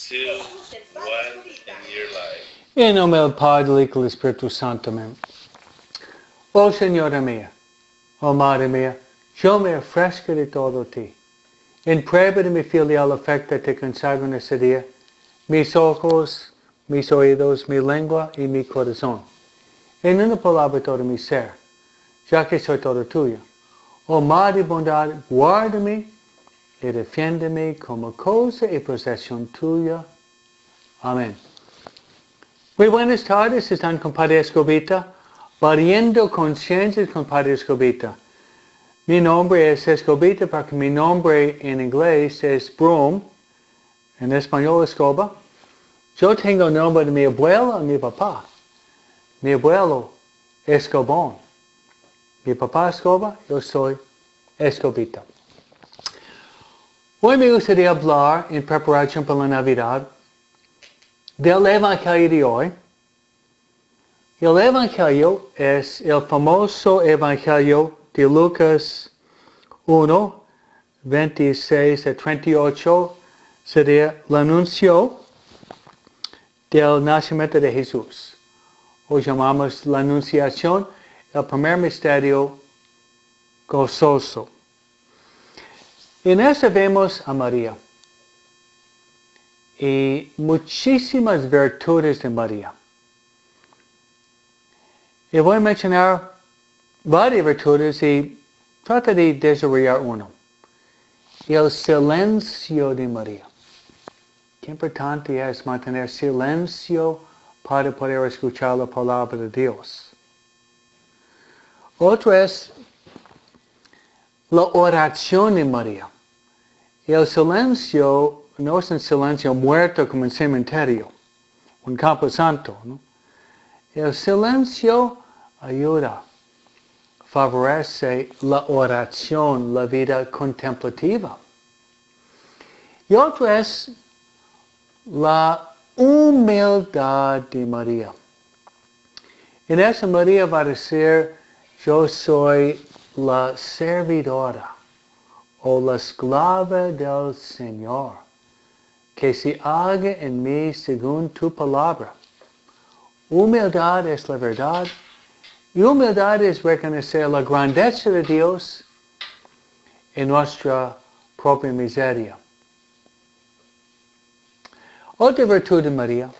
2, 1 in your life. En nombre del Padre, del Hijo y del Espíritu Santo. Amén. Oh Señora mía, oh Madre mía, yo me ofrezco de todo ti. En prueba de mi filial afecto te consagro en ese día mis ojos, mis oídos, mi lengua y mi corazón. En una palabra todo mi ser, ya que soy todo tuyo. Oh Madre bondad, guárdame y defiéndeme como cosa y posesión tuya. Amén. Muy buenas tardes, están con Padre Escobita, variando conciencias con Padre Escobita. Mi nombre es Escobita porque mi nombre en inglés es Broom, en español Escoba. Yo tengo el nombre de mi abuelo y mi papá. Mi abuelo Escobón. Mi papá Escoba, yo soy Escobita. Hoy me gustaría hablar en preparación para la Navidad del Evangelio de hoy. El Evangelio es el famoso Evangelio de Lucas 1, 26 a 38, sería el anuncio del nacimiento de Jesús. Hoy llamamos la Anunciación el primer misterio gozoso. En eso vemos a María y muchísimas virtudes de María. Y voy a mencionar varias virtudes y trata de desarrollar uno. El silencio de María. Qué importante es mantener silencio para poder escuchar la palabra de Dios. Otro es la oración de María. El silencio no es un silencio muerto como un cementerio, un campo santo, ¿no? El silencio ayuda, favorece la oración, la vida contemplativa. Y otro es la humildad de María. En esa María va a decir, yo soy la servidora o la esclava del Señor, que se haga en mí según tu palabra. Humildad es la verdad y humildad es reconocer la grandeza de Dios en nuestra propia miseria. Otra virtud de María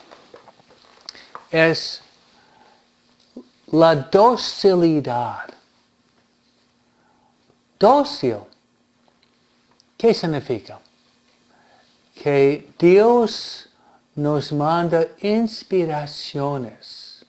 es la docilidad. Dócil. ¿Qué significa? Que Dios nos manda inspiraciones.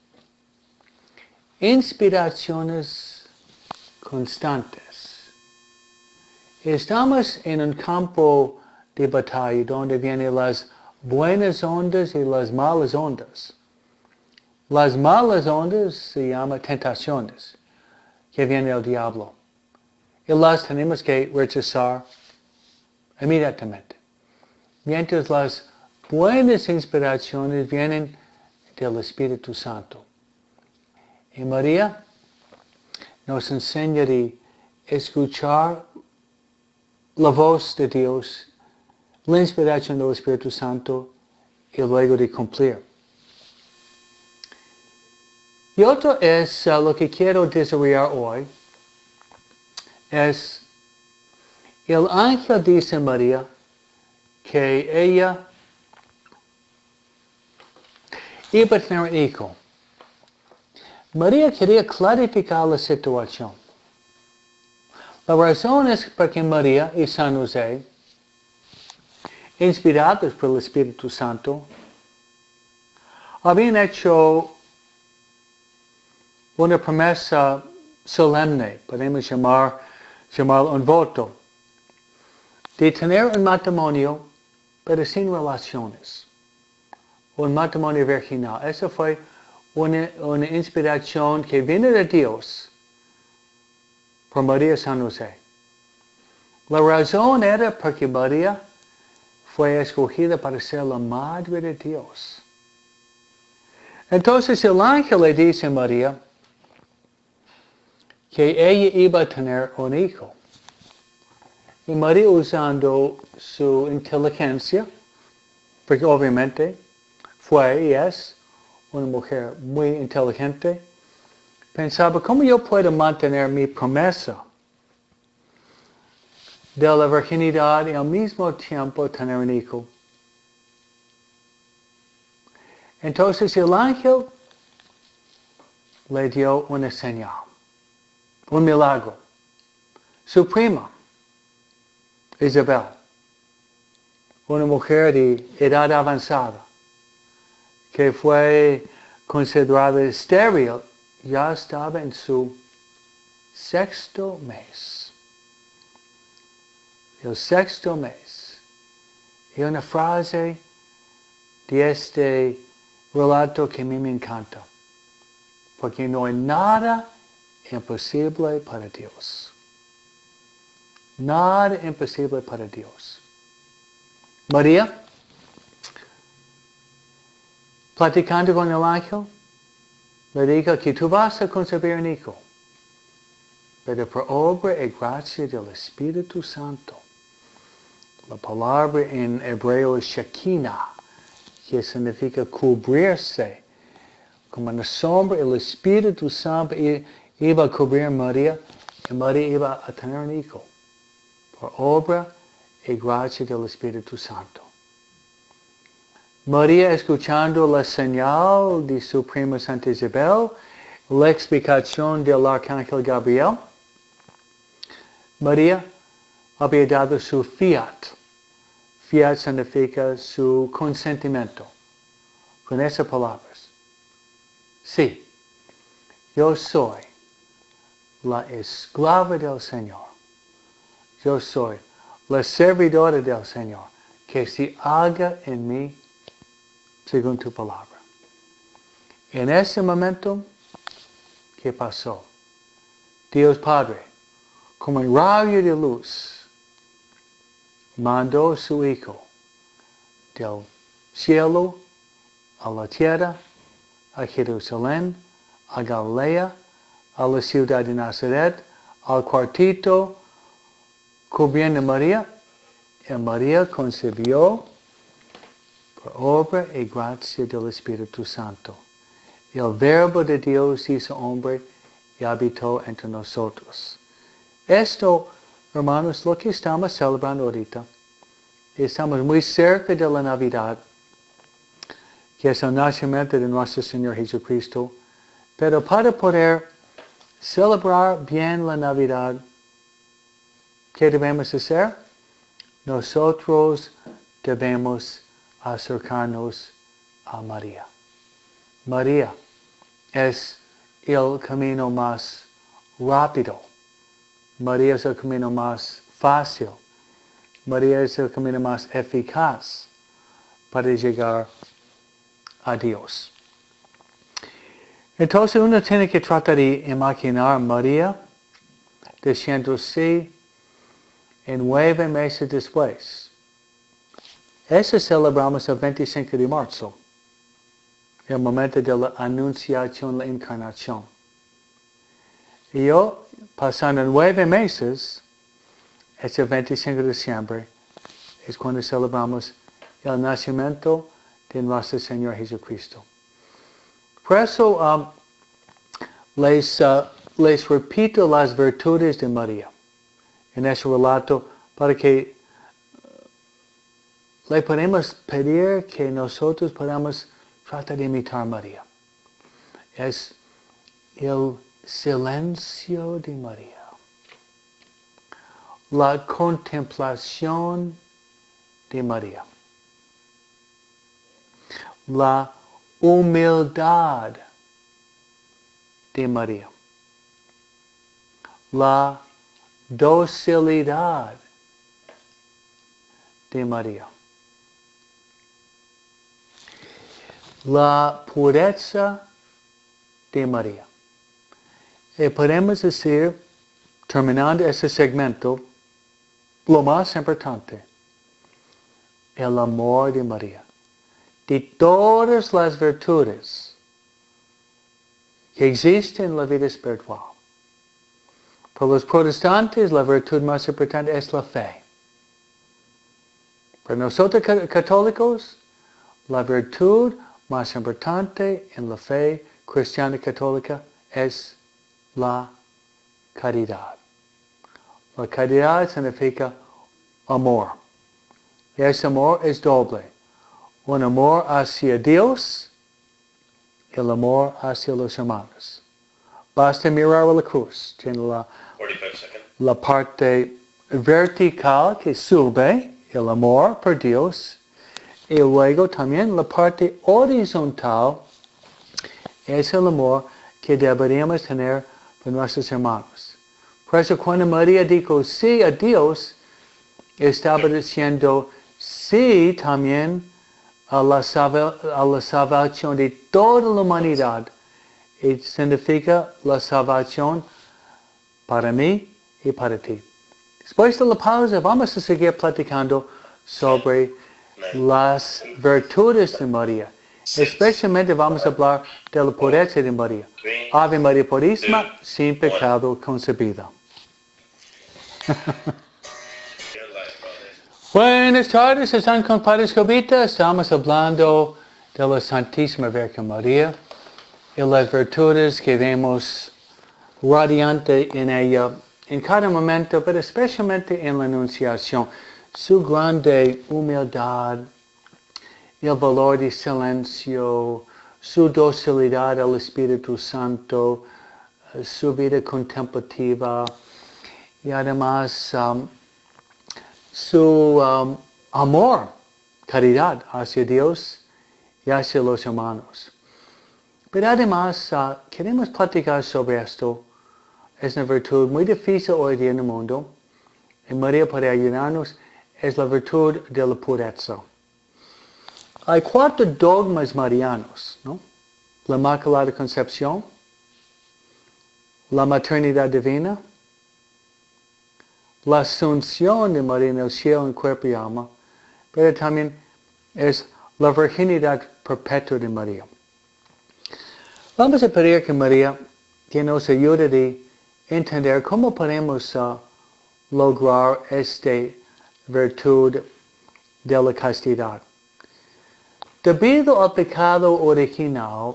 Inspiraciones constantes. Estamos en un campo de batalla donde vienen las buenas ondas y las malas ondas. Las malas ondas se llaman tentaciones, que viene el diablo. Y las tenemos que rechazar inmediatamente. Mientras las buenas inspiraciones vienen del Espíritu Santo. Y María nos enseña de escuchar la voz de Dios, la inspiración del Espíritu Santo y luego de cumplir. Y otro es lo que quiero desarrollar hoy, es el ángel dice a María que ella iba a tener un hijo. María quería clarificar la situación. La razón es porque María y San José, inspirados por el Espíritu Santo, habían hecho una promesa solemne, podemos llamarlo un voto, de tener un matrimonio, pero sin relaciones. Un matrimonio virginal. Esa fue una inspiración que viene de Dios por María y San José. La razón era porque María fue escogida para ser la madre de Dios. Entonces el ángel le dice a María que ella iba a tener un hijo. Y María, usando su inteligencia, porque obviamente fue y es una mujer muy inteligente. Pensaba, ¿cómo yo puedo mantener mi promesa de la virginidad y al mismo tiempo tener un hijo? Entonces el ángel le dio una señal, un milagro. Su prima, Isabel, una mujer de edad avanzada, que fue considerada estéril, ya estaba en su 6º mes. El 6º mes. Y una frase de este relato que a mí me encanta. Porque no hay nada imposible para Dios. Nada imposible para Dios. María, platicando con el ángel, le dijo que tú vas a concebir un hijo, pero por obra y gracia del Espíritu Santo. La palabra en hebreo es Shekinah, que significa cubrirse. Como en la sombra, el Espíritu Santo iba a cubrir a María, y María iba a tener un hijo, por obra y gracia del Espíritu Santo. María, escuchando la señal de su prima Santa Isabel, la explicación del arcángel Gabriel, María había dado su fiat. Fiat significa su consentimiento. Con esas palabras. Sí, yo soy la esclava del Señor. Yo soy la servidora del Señor. Que se haga en mí según tu palabra. En ese momento, ¿qué pasó? Dios Padre, como un rayo de luz, mandó a su Hijo del cielo a la tierra, a Jerusalén, a Galilea, a la ciudad de Nazaret, al cuartito, cubriendo a María, y María concibió por obra y gracia del Espíritu Santo. El Verbo de Dios hizo hombre y habitó entre nosotros. Esto, hermanos, lo que estamos celebrando ahorita. Estamos muy cerca de la Navidad, que es el nacimiento de nuestro Señor Jesucristo. Pero para poder celebrar bien la Navidad, ¿qué debemos hacer? Nosotros debemos acercarnos a María. María es el camino más rápido. María es el camino más fácil. María es el camino más eficaz para llegar a Dios. Entonces uno tiene que tratar de imaginar a María diciéndose en 9 meses después. Eso celebramos el 25 de marzo, el momento de la anunciación, la encarnación. Y yo, pasando 9 meses, es el 25 de diciembre, es cuando celebramos el nacimiento de nuestro Señor Jesucristo. Por eso les repito las virtudes de María en ese relato para que le podemos pedir que nosotros podamos tratar de imitar a María. Es el silencio de María. La contemplación de María. La humildad de María. La docilidad de María. La pureza de María. Y podemos decir, terminando este segmento, lo más importante, el amor de María. De todas las virtudes que existen en la vida espiritual. Para los protestantes, la virtud más importante es la fe. Para nosotros católicos, la virtud más importante en la fe cristiana católica es la caridad. La caridad significa amor. Y ese amor es doble. Un amor hacia Dios y el amor hacia los hermanos. Basta mirar a la cruz. Tiene 45 seconds. la parte vertical que sube, el amor por Dios, y luego también la parte horizontal es el amor que deberíamos tener por nuestros hermanos. Por eso cuando María dijo sí a Dios, estaba diciendo sí también a la salvación de toda la humanidad. Y significa la salvación para mí y para ti. Después de la pausa vamos a seguir platicando sobre las virtudes de María. Especialmente vamos a hablar de la pureza de María. Ave María Purísima, sin pecado concebida. Buenas tardes, están con Padre Escobita. Estamos hablando de la Santísima Virgen María y las virtudes que vemos radiante en ella en cada momento, pero especialmente en la Anunciación. Su grande humildad, el valor de silencio, su docilidad al Espíritu Santo, su vida contemplativa y además su amor, caridad hacia Dios y hacia los hermanos. Pero además queremos platicar sobre esto. Es una virtud muy difícil hoy día en el mundo. Y María puede ayudarnos. Es la virtud de la pureza. Hay 4 dogmas marianos, ¿no? La Inmaculada Concepción, la maternidad divina, la asunción de María en el cielo en cuerpo y alma, pero también es la virginidad perpetua de María. Vamos a pedir que María que nos ayude de entender cómo podemos lograr esta virtud de la castidad. Debido al pecado original,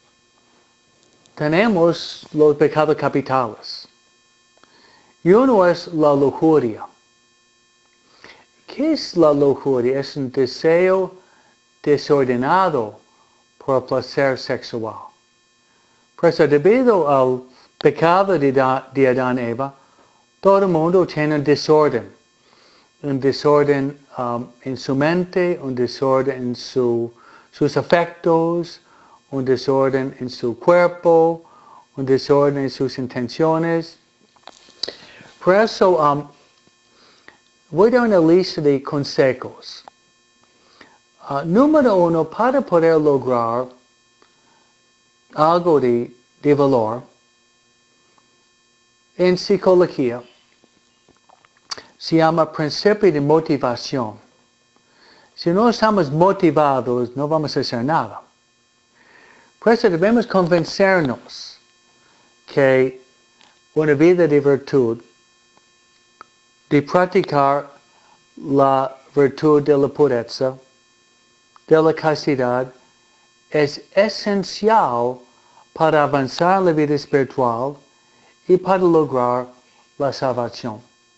tenemos los pecados capitales. Y uno es la lujuria. ¿Qué es la lujuria? Es un deseo desordenado por el placer sexual. Por eso, debido al pecado de Adán y Eva, todo el mundo tiene un desorden. Un desorden en su mente, un desorden en sus afectos, un desorden en su cuerpo, un desorden en sus intenciones. Por eso, voy a dar una lista de consejos. Número 1, para poder lograr algo de valor, en psicología, se llama principio de motivación. Si no estamos motivados, no vamos a hacer nada. Por eso debemos convencernos que una vida de virtud, de practicar la virtud de la pureza, de la castidad, es esencial para avanzar en la vida espiritual y para lograr la salvación.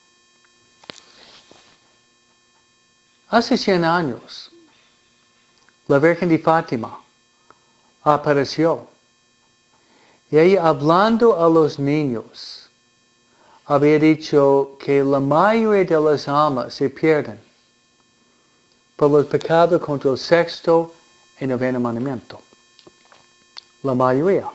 Hace 100 años, la Virgen de Fátima apareció y ella, hablando a los niños, había dicho que la mayoría de las almas se pierden por los pecados contra el sexto y noveno mandamiento. La mayoría.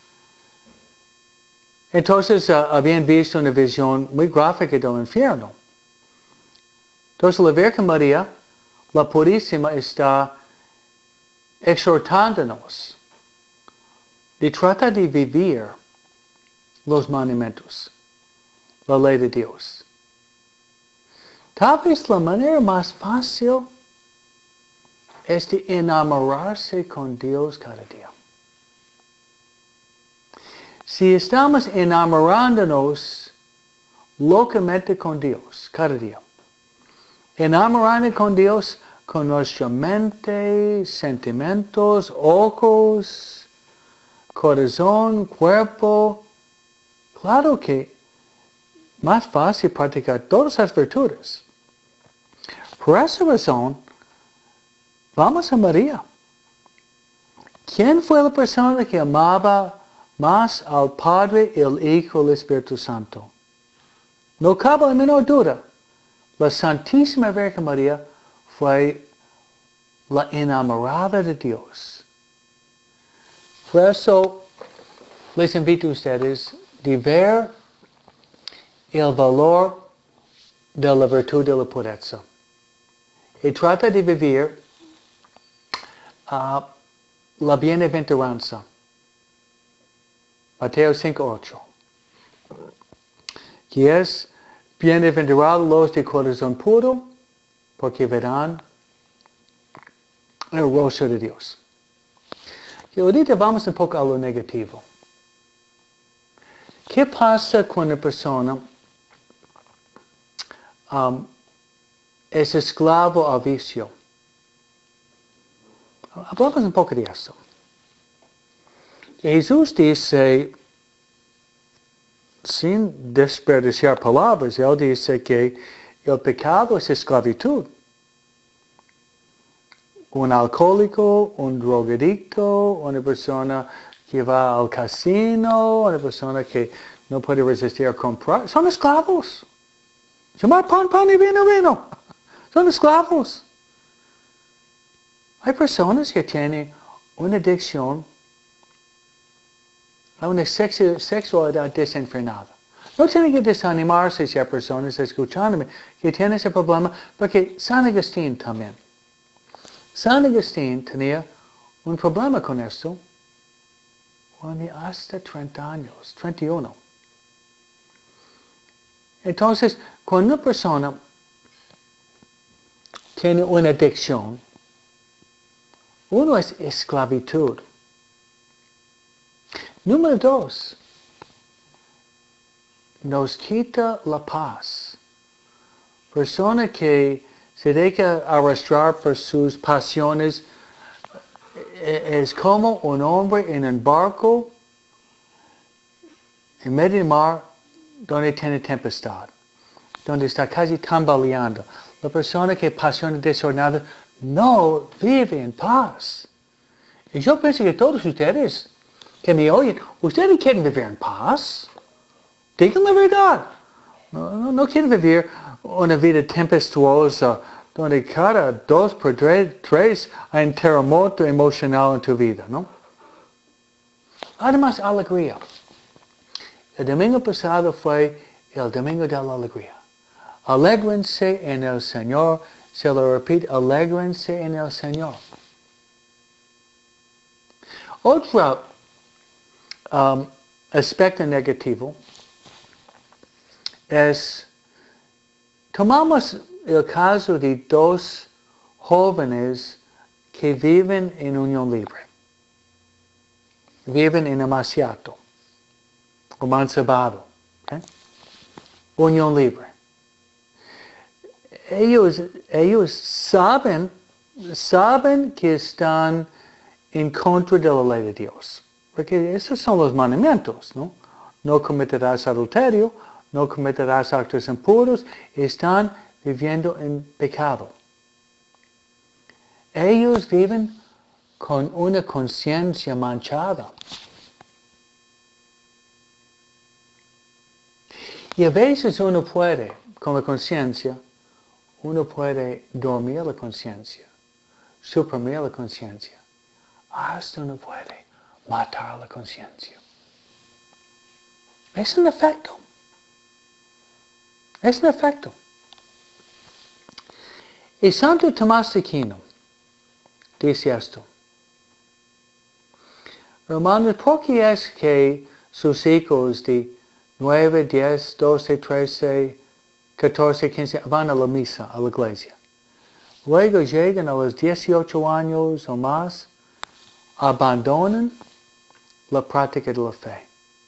Entonces habían visto una visión muy gráfica del infierno. Entonces la Virgen María, la Purísima, está exhortándonos de tratar de vivir los mandamientos, la ley de Dios. Tal vez la manera más fácil es de enamorarse con Dios cada día. Si estamos enamorándonos locamente con Dios cada día, enamorando con Dios con nuestra mente, sentimientos, ojos, corazón, cuerpo. Claro que más fácil practicar todas las virtudes. Por esa razón, vamos a María. ¿Quién fue la persona que amaba más al Padre, el Hijo y el Espíritu Santo? No cabe la menor duda. La Santísima Virgen María fue la enamorada de Dios. Por eso les invito a ustedes a ver el valor de la virtud de la pureza. Y trata de vivir la bienaventuranza. Mateo 5:8. Que es, bienaventurados los de corazón puro, porque verán el rostro de Dios. Y ahorita vamos un poco a lo negativo. ¿Qué pasa cuando una persona es esclavo al vicio? Hablamos un poco de eso. Jesús dice, sin desperdiciar palabras, Él dice que el pecado es esclavitud. Un alcohólico, un drogadicto, una persona que va al casino, una persona que no puede resistir a comprar, son esclavos. Llamar pan, pan y vino, vino. Son esclavos. Hay personas que tienen una adicción a una sexualidad desenfrenada. No tienen que desanimarse si hay personas escuchándome que tienen ese problema, porque San Agustín también. San Agustín tenía un problema con esto cuando hasta 30 años, 31. Entonces, cuando una persona tiene una adicción, uno es esclavitud. Número 2, nos quita la paz. Persona que se deja arrastrar por sus pasiones es como un hombre en un barco en medio del mar donde tiene tempestad, donde está casi tambaleando. La persona que apasiona desordenada no vive en paz. Y yo pienso que todos ustedes que me oyen, ustedes quieren vivir en paz. Digan la verdad. No quieren vivir una vida tempestuosa donde cada 2 por 3 hay un terremoto emocional en tu vida, ¿no? Además, alegría. El domingo pasado fue el domingo de la alegría. Alégrense en el Señor. Se lo repito, alégrense en el Señor. Otro aspecto negativo es, tomamos el caso de 2 jóvenes que viven en unión libre. Viven en amaciato, o mancebado. ¿Okay? Unión libre. Ellos saben que están en contra de la ley de Dios. Porque esos son los mandamientos, ¿no? No cometerás adulterio, no cometerás actos impuros, están viviendo en pecado. Ellos viven con una conciencia manchada. Y a veces uno puede, con la conciencia, uno puede dormir la conciencia, suprimir la conciencia. Hasta uno puede matar la conciencia. Es un efecto. Es un efecto. Y Santo Tomás de Aquino dice esto. Hermanos, ¿por qué es que sus hijos de 9, 10, 12, 13, 14, 15 van a la misa, a la iglesia? Luego llegan a los 18 años o más, abandonan la práctica de la fe.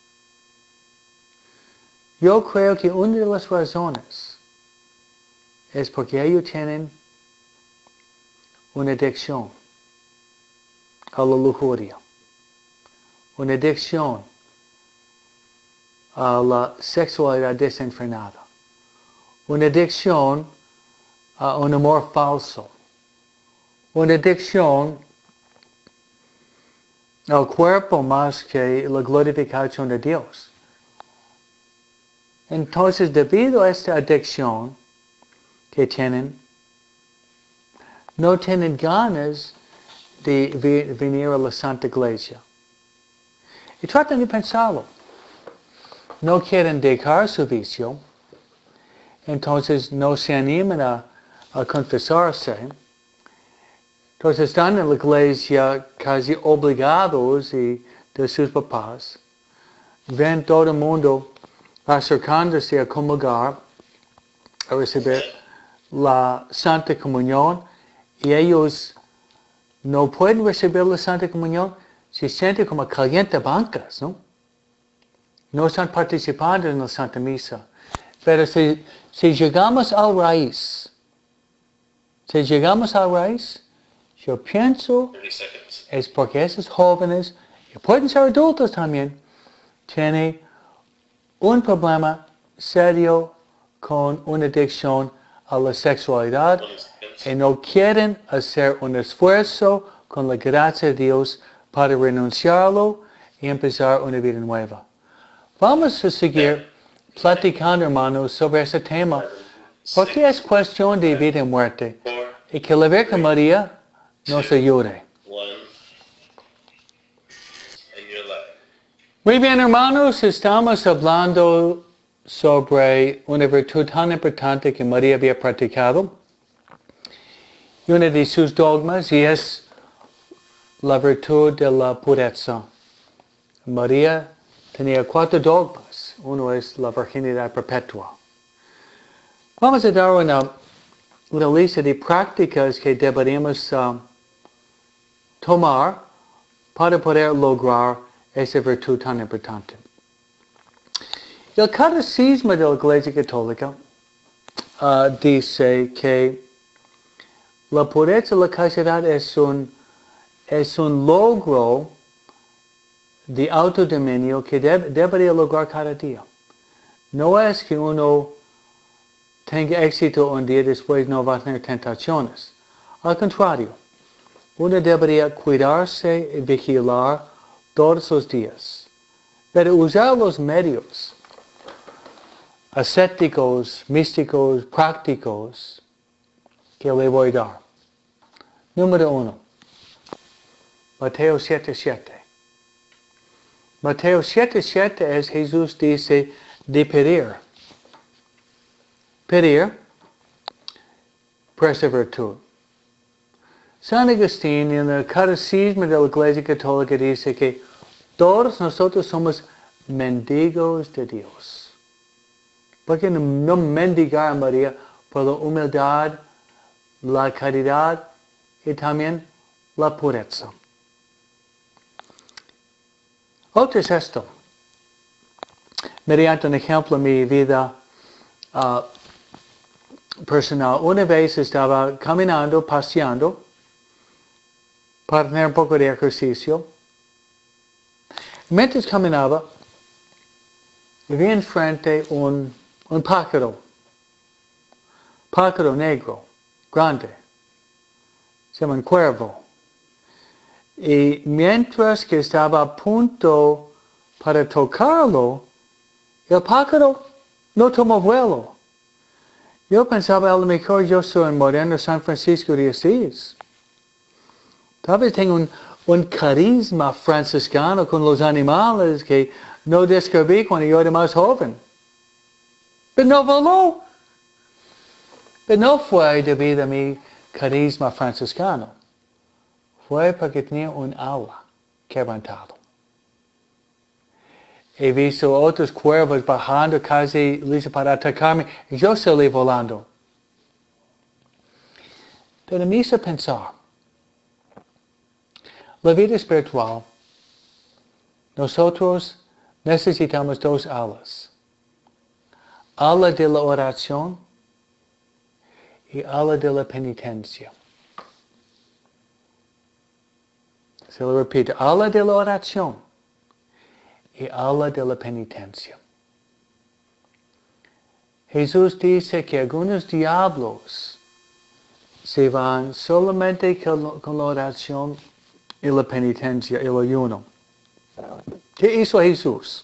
Yo creo que una de las razones es porque ellos tienen una adicción a la lujuria, una adicción a la sexualidad desenfrenada, una adicción a un amor falso, una adicción al cuerpo más que la glorificación de Dios. Entonces, debido a esta adicción que tienen, no tienen ganas de venir a la Santa Iglesia. Y tratan de pensarlo. No quieren dejar su vicio, entonces no se animan a confesarse. Entonces están en la iglesia casi obligados de sus papás. Ven todo el mundo acercándose a comulgar, a recibir la Santa Comunión, y ellos no pueden recibir la Santa Comunión, se sienten como calientabancas, ¿no? No están participando en la Santa Misa. Pero si llegamos al raíz, yo pienso es porque esos jóvenes, y pueden ser adultos también, tienen un problema serio con una adicción a la sexualidad y no quieren hacer un esfuerzo con la gracia de Dios para renunciarlo y empezar una vida nueva. Vamos a seguir platicando, hermanos, sobre ese tema, porque es cuestión de vida y muerte, y que la Virgen María nos ayude. Muy bien, hermanos, estamos hablando sobre una virtud tan importante que María había practicado, y una de sus dogmas, y es la virtud de la pureza. María tenía 4 dogmas. Uno es la virginidad perpetua. Vamos a dar una lista de prácticas que deberíamos tomar para poder lograr esa virtud tan importante. El Catecismo de la Iglesia Católica dice que la pureza y la castidad es un logro de autodominio que debería lograr cada día. No es que uno tenga éxito un día y después no va a tener tentaciones. Al contrario, uno debería cuidarse y vigilar todos los días, pero usar los medios ascéticos, místicos, prácticos que le voy a dar. Número 1. Mateo 7:7. Mateo 7:7 es Jesús dice de pedir. Pedir por esa virtud. San Agustín en el Catecismo de la Iglesia Católica dice que todos nosotros somos mendigos de Dios. ¿Por qué no mendigar a María por la humildad, la caridad y también la pureza? Otro es esto. Mediante un ejemplo en mi vida personal, una vez estaba caminando, paseando, para tener un poco de ejercicio. Mientras caminaba, vi enfrente un pájaro negro, grande, se llama un cuervo. Y mientras que estaba a punto para tocarlo, el pájaro no tomó vuelo. Yo pensaba, a lo mejor yo soy un moderno San Francisco de Asís. Tal vez tengo un carisma franciscano con los animales que no descubrí cuando yo era más joven. Pero no voló. Pero no fue debido a mi carisma franciscano. Fue porque tenía un ala quebrantado. He visto otros cuervos bajando casi listos para atacarme y yo salí volando. Pero me hizo pensar, la vida espiritual, nosotros necesitamos 2 alas. Ala de la oración y ala de la penitencia. Se lo repito, habla de la oración y habla de la penitencia. Jesús dice que algunos diablos se van solamente con la oración y la penitencia y el ayuno. ¿Qué hizo Jesús?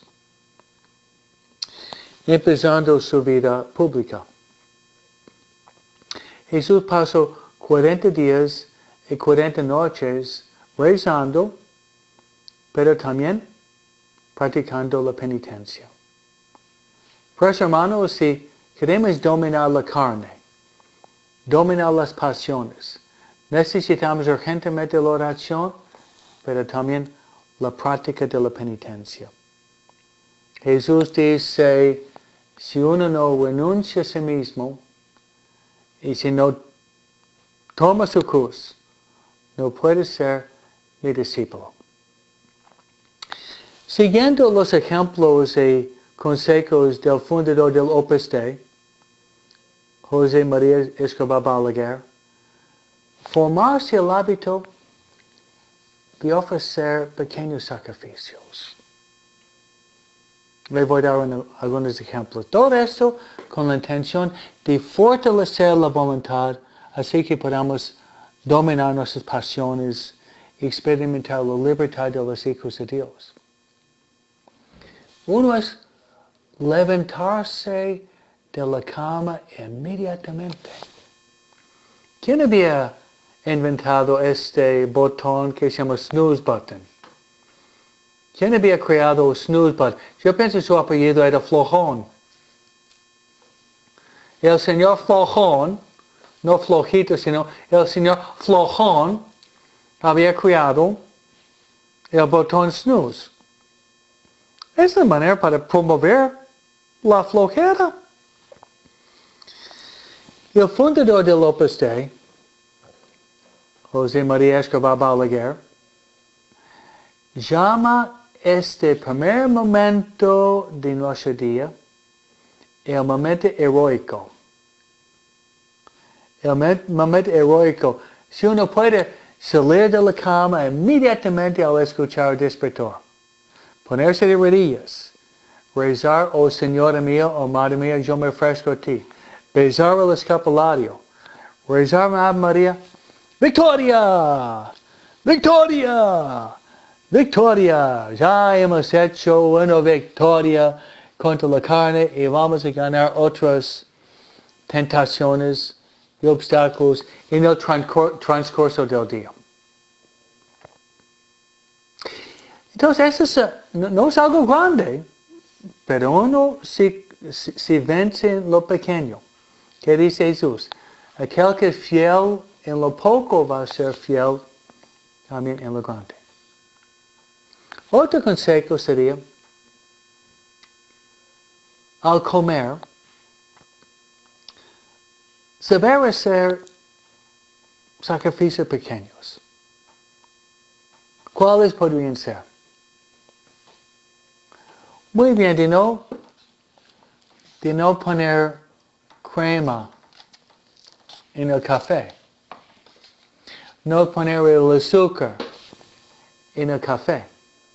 Empezando su vida pública. Jesús pasó 40 días y 40 noches rezando, pero también practicando la penitencia. Pues hermanos, si queremos dominar la carne, dominar las pasiones, necesitamos urgentemente la oración, pero también la práctica de la penitencia. Jesús dice, si uno no renuncia a sí mismo, y si no toma su cruz, no puede ser mi discípulo. Siguiendo los ejemplos y consejos del fundador del Opus Dei, José María Escobar Balaguer, formarse el hábito de ofrecer pequeños sacrificios. Le voy a dar algunos ejemplos. Todo esto con la intención de fortalecer la voluntad, así que podamos dominar nuestras pasiones y experimentar la libertad de los hijos de Dios. Uno es levantarse de la cama inmediatamente. ¿Quién había inventado este botón que se llama snooze button? ¿Quién había creado el snooze button? Yo pienso que su apellido era Flojón. El señor Flojón, no flojito, sino el señor Flojón había creado el botón snooze. Es la manera para promover la flojera. El fundador del Opus Dei, José María Escobar Balaguer, llama este primer momento de nuestro día el momento heroico. El momento heroico. Si uno puede salir de la cama inmediatamente al escuchar el despertar, ponerse de rodillas, rezar, oh Señora mía, oh Madre mía, yo me ofrezco a ti. Besar el escapulario, rezar a Ave María, ¡Victoria! ¡Victoria! ¡Victoria! Ya hemos hecho una victoria contra la carne y vamos a ganar otras tentaciones y obstáculos en el transcurso del día. Entonces, eso no es algo grande, pero uno si vence en lo pequeño. ¿Qué dice Jesús? Aquel que es fiel en lo poco va a ser fiel también en lo grande. Otro consejo sería, al comer, saber hacer sacrificios pequeños. ¿Cuáles podrían ser? Muy bien, de no poner crema en el café. No poner el azúcar en el café.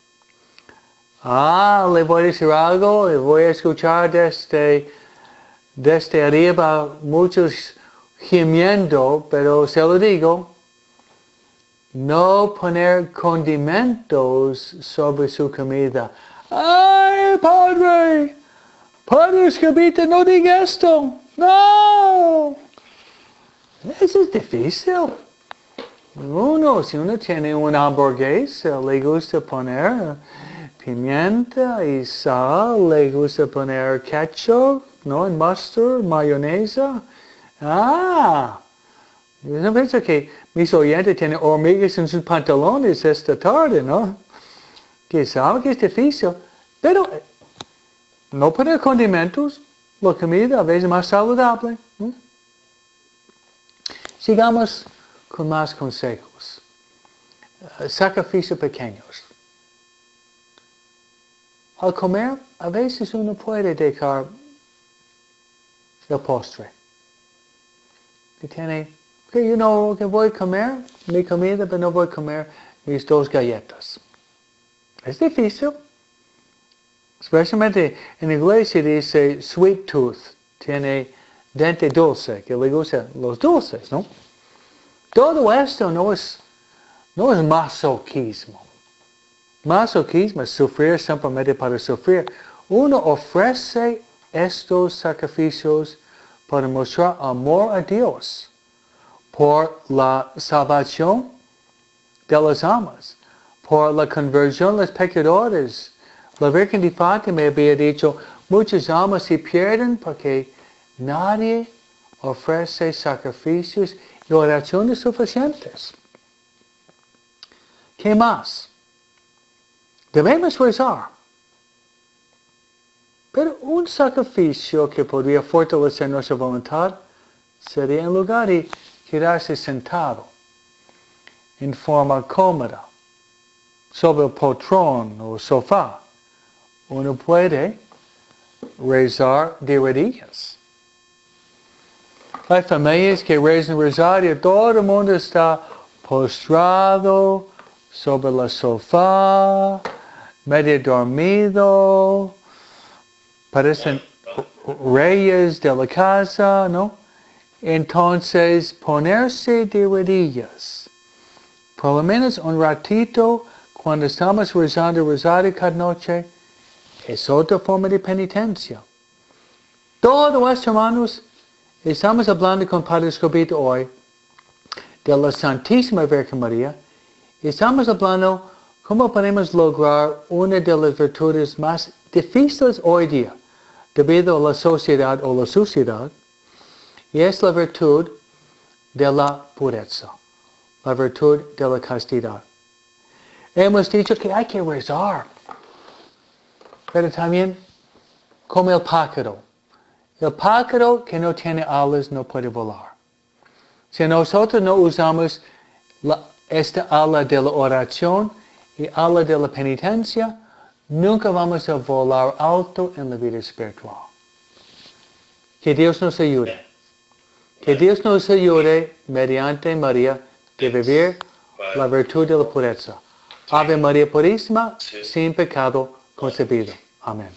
Le voy a decir algo, le voy a escuchar desde arriba muchos gimiendo, pero se lo digo, no poner condimentos sobre su comida. ¡Ay, Padre! Padre Escobita, no diga esto. ¡No! Eso es difícil. Si uno tiene una hamburguesa, le gusta poner pimienta y sal, le gusta poner ketchup, ¿no? Mustard, mayonesa. Yo pienso que mis oyentes tienen hormigas en sus pantalones esta tarde, ¿no? Que saben que es difícil, pero no poner condimentos, la comida a veces más saludable. ¿No? Sigamos con más consejos. Sacrificios pequeños. Al comer, a veces uno puede dejar el postre. Que tiene, que voy a comer mi comida, pero no voy a comer mis 2 galletas. Es difícil. Especialmente en inglés se dice sweet tooth. Tiene diente dulce, que le gustan los dulces, ¿no? Todo esto no es masoquismo. Masoquismo es sufrir simplemente para sufrir. Uno ofrece estos sacrificios para mostrar amor a Dios por la salvación de las almas, por la conversión de los pecadores. La Virgen de Fátima había dicho, muchas almas se pierden porque nadie ofrece sacrificios y oraciones suficientes. ¿Qué más? Debemos rezar. Pero un sacrificio que podría fortalecer nuestra voluntad sería en lugar de quedarse sentado en forma cómoda sobre el poltrón o sofá. Uno puede rezar de rodillas. Hay familias que rezan rosario, todo el mundo está postrado sobre el sofá, medio dormido, parecen reyes de la casa, ¿no? Entonces, ponerse de rodillas, por lo menos un ratito, cuando estamos rezando rosario cada noche, es otra forma de penitencia. Todo esto, hermanos, estamos hablando con Padre Escobito hoy de la Santísima Virgen María. Estamos hablando cómo podemos lograr una de las virtudes más difíciles hoy día, debido a la sociedad o la suciedad, y es la virtud de la pureza, la virtud de la castidad. Hemos dicho que hay que rezar, pero también como el pájaro. El pájaro que no tiene alas no puede volar. Si nosotros no usamos esta ala de la oración y ala de la penitencia, nunca vamos a volar alto en la vida espiritual. Que Dios nos ayude. Que Dios nos ayude mediante María de vivir la virtud de la pureza. Ave María Purísima, sin pecado concebido. Amén.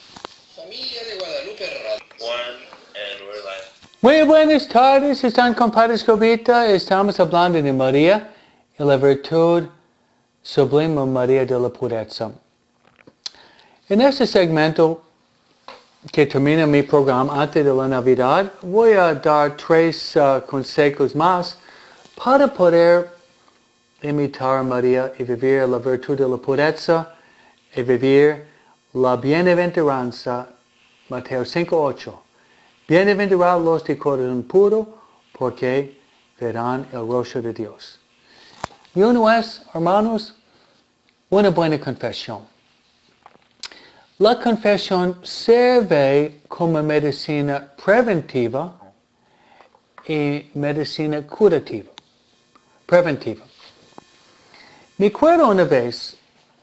Muy buenas tardes, están con Padre Escobita. Estamos hablando de María y la virtud sublime María de la pureza. En este segmento que termina mi programa antes de la Navidad, voy a dar 3 consejos más para poder imitar a María y vivir la virtud de la pureza y vivir la bienaventuranza. Mateo 5:8. Bienaventurados los de corazón puro, porque verán el rostro de Dios. Y uno es, hermanos, una buena confesión. La confesión sirve como medicina preventiva y medicina curativa. Preventiva. Me acuerdo una vez,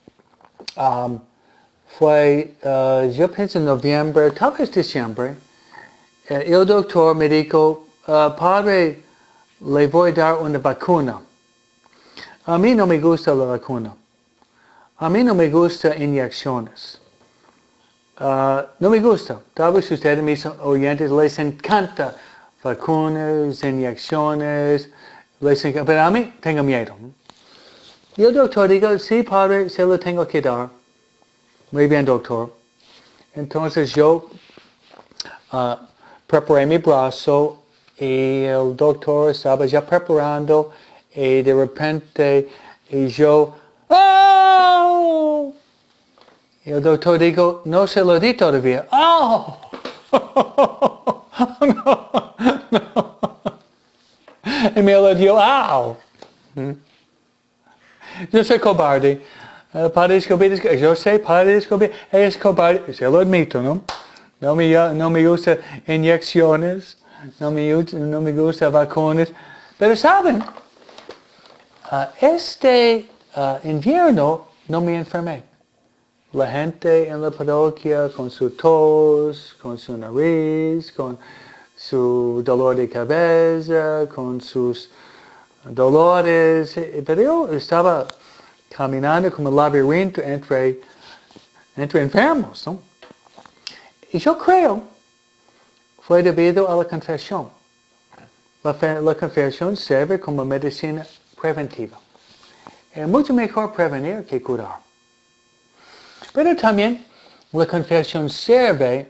yo pienso en noviembre, tal vez diciembre, el doctor me dijo, padre, le voy a dar una vacuna. A mí no me gusta la vacuna. A mí no me gustan inyecciones. No me gusta. Tal vez ustedes, mis oyentes, les encanta vacunas, inyecciones, pero a mí tengo miedo. Y el doctor dijo, sí, padre, se lo tengo que dar. Muy bien, doctor. Entonces yo preparé mi brazo y el doctor estaba ya preparando y de repente yo, ¡oh! Y el doctor dijo, no se lo di todavía. ¡Oh! No. Y me lo dio, ¡au! Yo soy cobarde. Padre Escobita, yo sé, Padre Escobita es cobarde, se lo admito, ¿no? No me gusta inyecciones, no me gusta vacunas, pero saben, este invierno no me enfermé. La gente en la parroquia con su tos, con su nariz, con su dolor de cabeza, con sus dolores, pero yo estaba caminando como un laberinto entre enfermos, ¿no? Y yo creo fue debido a la confesión. La confesión sirve como medicina preventiva. Es mucho mejor prevenir que curar. Pero también la confesión sirve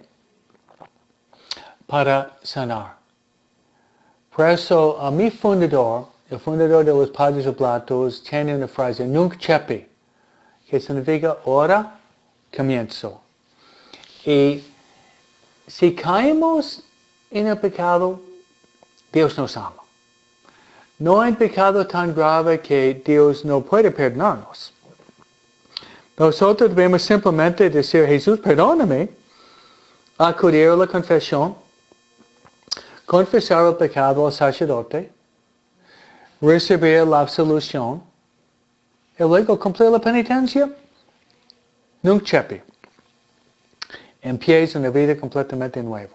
para sanar. Por eso, a mi fundador, el fundador de los Padres Oblatos, tiene una frase, nunc cepi, que significa ahora comienzo. Y si caemos en el pecado, Dios nos ama. No hay pecado tan grave que Dios no puede perdonarnos. Nosotros debemos simplemente decir, Jesús, perdóname, acudir a la confesión, confesar el pecado al sacerdote, recibir la absolución, y luego cumplir la penitencia. Nunc cepi. Empieza una vida completamente nueva.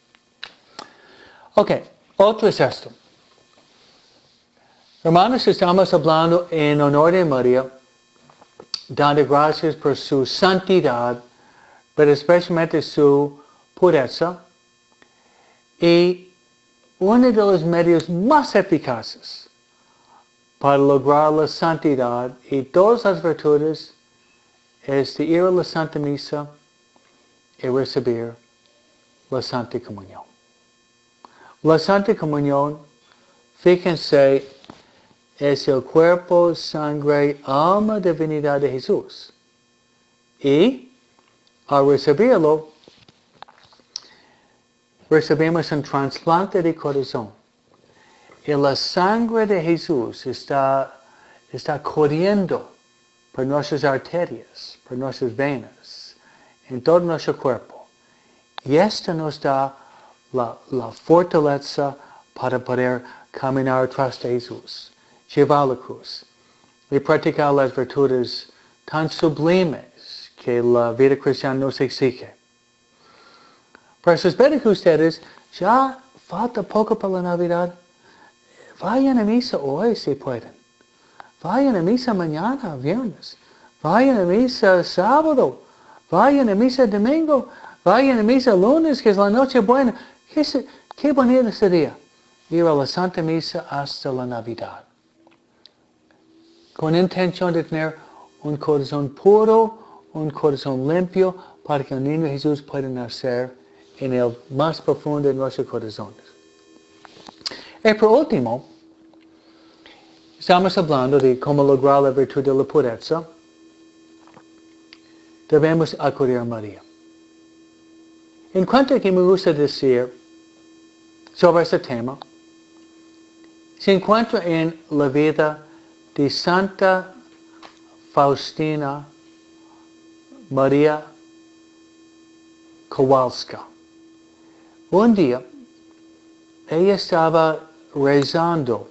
Ok, otro es esto. Hermanos, estamos hablando en honor de María, dando gracias por su santidad, pero especialmente su pureza. Y uno de los medios más eficaces para lograr la santidad y todas las virtudes es de ir a la Santa Misa y recibir la Santa Comunión. La Santa Comunión, fíjense, es el cuerpo, sangre, alma, divinidad de Jesús. Y al recibirlo, recibimos un trasplante de corazón. Y la sangre de Jesús está corriendo por nuestras arterias, por nuestras venas, en todo nuestro cuerpo. Y esto nos da la fortaleza para poder caminar tras de Jesús, llevar la cruz y practicar las virtudes tan sublimes que la vida cristiana nos exige. Por eso espero que ustedes, ya falta poco para la Navidad, vayan a misa hoy si pueden. Vayan a misa mañana, viernes. Vayan a misa sábado. Vayan a misa domingo. Vayan a misa lunes, que es la noche buena. Qué bonito sería ir a la Santa Misa hasta la Navidad. Con intención de tener un corazón puro, un corazón limpio, para que el niño Jesús pueda nacer en el más profundo de nuestros corazones. Y por último, estamos hablando de cómo lograr la virtud de la pureza. Debemos acudir a María. En cuanto a que me gusta decir sobre este tema, se encuentra en la vida de Santa Faustina María Kowalska. Un día, ella estaba rezando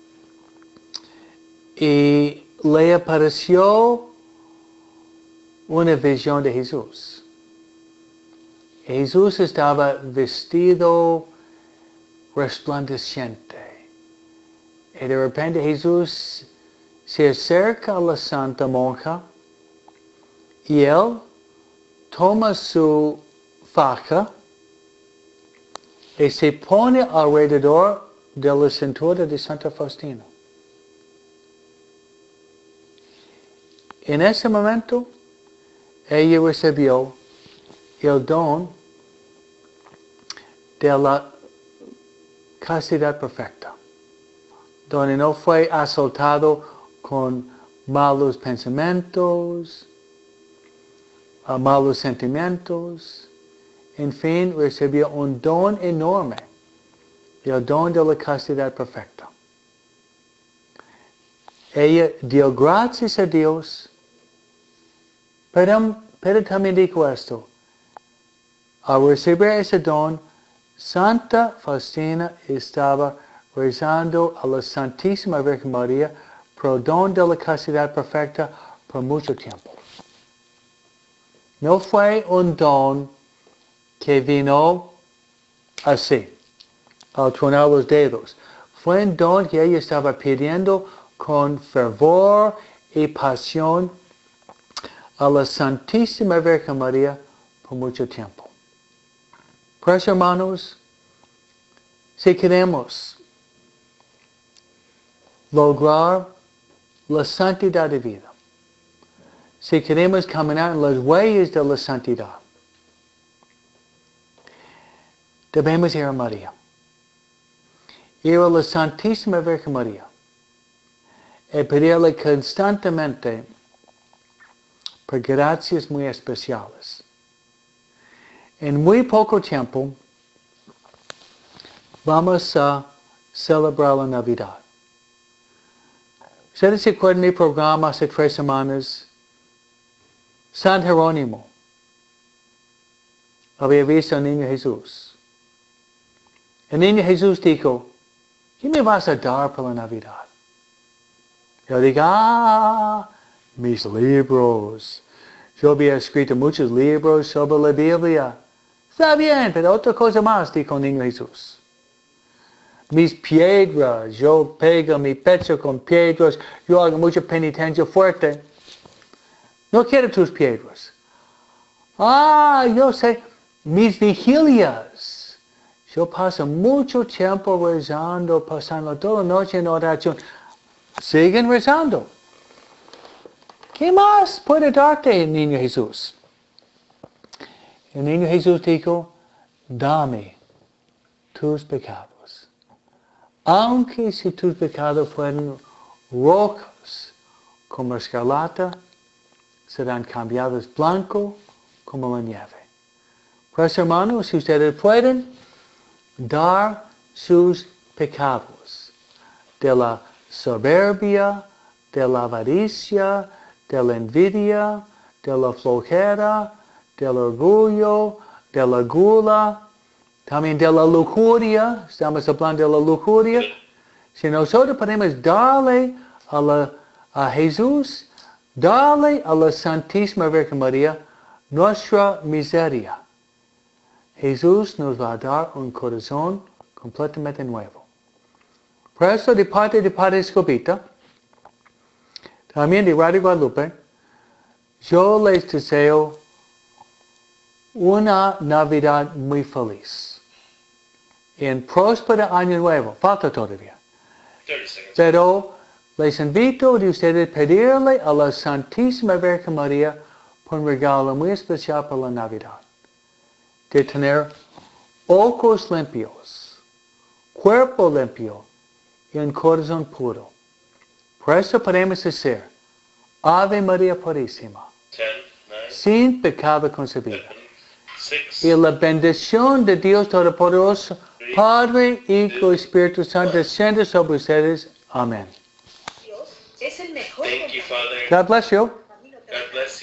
y le apareció una visión de Jesús. Jesús estaba vestido resplandeciente. Y de repente Jesús se acerca a la santa monja y él toma su faja y se pone alrededor de la cintura de Santa Faustina. En ese momento, ella recibió el don de la castidad perfecta, donde no fue asaltado con malos pensamientos, malos sentimientos. En fin, recibió un don enorme, el don de la castidad perfecta. Ella dio gracias a Dios, pero también dijo esto: al recibir ese don, Santa Faustina estaba rezando a la Santísima Virgen María por el don de la castidad perfecta por mucho tiempo. No fue un don que vino así, al tronar los dedos. Fue un don que ella estaba pidiendo con fervor y pasión a la Santísima Virgen María por mucho tiempo. Pues hermanos, si queremos lograr la santidad de vida, si queremos caminar en las huellas de la santidad, debemos ir a María. Ir a la Santísima Virgen María y pedirle constantemente por gracias muy especiales. En muy poco tiempo vamos a celebrar la Navidad. Ustedes se acuerdan de mi programa hace 3 semanas. San Jerónimo había visto al niño Jesús. El niño Jesús dijo, ¿qué me vas a dar por la Navidad? Yo digo, mis libros. Yo había escrito muchos libros sobre la Biblia. Está bien, pero otra cosa más, dijo el niño Jesús. Mis piedras, yo pego mi pecho con piedras, yo hago mucha penitencia fuerte. No quiero tus piedras. Yo sé, mis vigilias. Yo paso mucho tiempo rezando, pasando toda la noche en oración. Siguen rezando. ¿Qué más puede darte el niño Jesús? El niño Jesús dijo, dame tus pecados. Aunque si tus pecados fueran rojos como escarlata, serán cambiados blanco como la nieve. Pues hermanos, si ustedes pueden dar sus pecados de la soberbia, de la avaricia, de la envidia, de la flojera, del orgullo, de la gula, también de la lujuria. Estamos hablando de la lujuria. Si nosotros podemos darle a Jesús, darle a la Santísima Virgen María nuestra miseria, Jesús nos va a dar un corazón completamente nuevo. Por eso, de parte de Padre Escobita, también de Radio Guadalupe, yo les deseo una Navidad muy feliz. En próspero año nuevo. Falta todavía. 30 seconds. Pero les invito de ustedes a pedirle a la Santísima Virgen María por un regalo muy especial para la Navidad. De tener ojos limpios, cuerpo limpio y un corazón puro. Por eso podemos decir, Ave María Purísima, 10, 9, sin pecado concebida. 6, Y la bendición de Dios Todopoderoso, Padre, Hijo y Espíritu Santo, desciende sobre ustedes. Amén. Dios es el mejor. Thank you, Father. God bless you. God bless you.